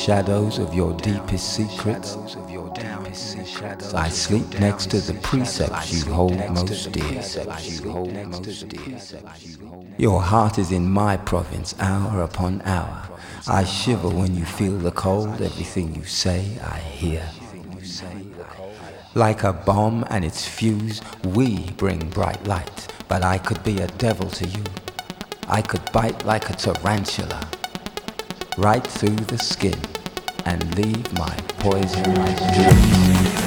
shadows of your deepest secrets. I sleep next to the precepts you hold most dear. Your heart is in my province, hour upon hour. I shiver when you feel the cold. Everything you say, I hear. Like a bomb and its fuse, we bring bright light. But I could be a devil to you. I could bite like a tarantula, right through the skin, and leave my poison like dreams.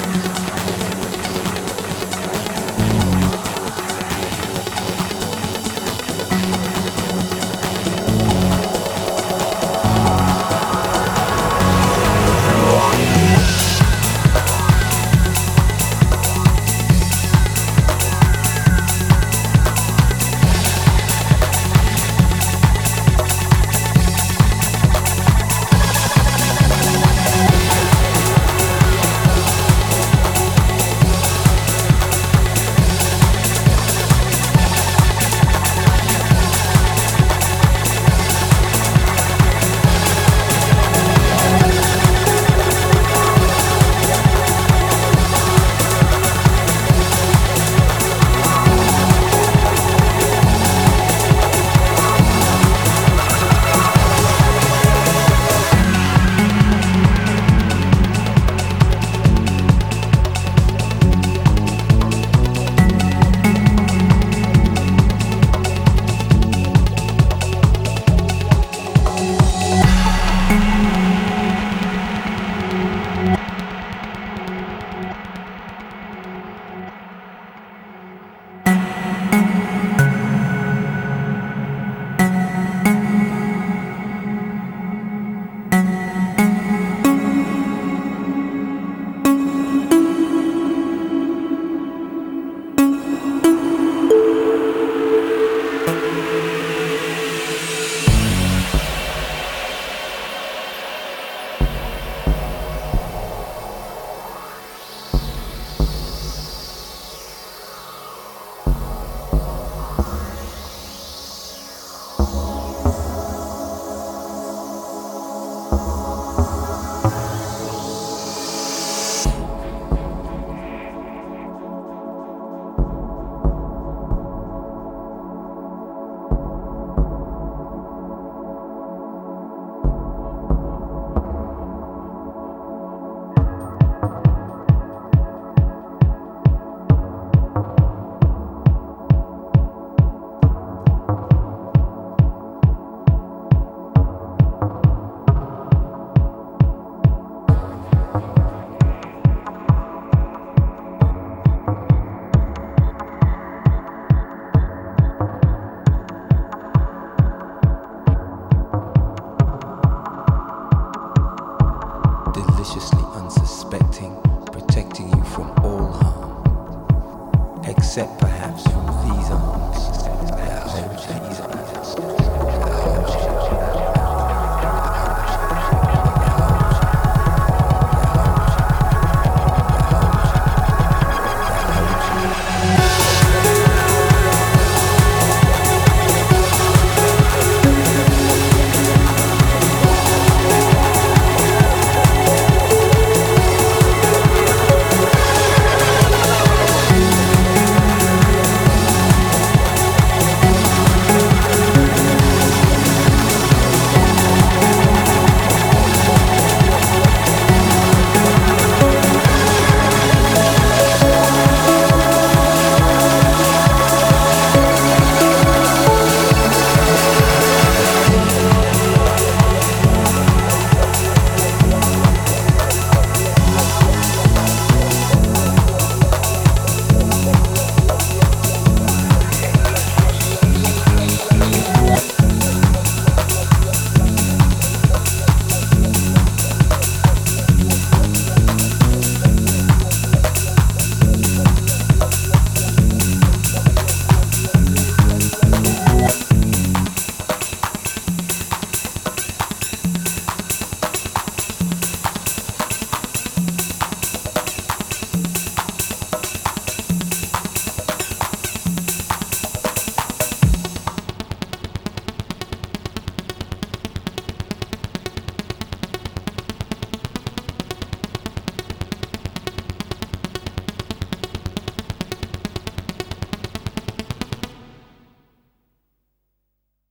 Deliciously unsuspecting, protecting you from all harm, except perhaps from these arms that hold these arms.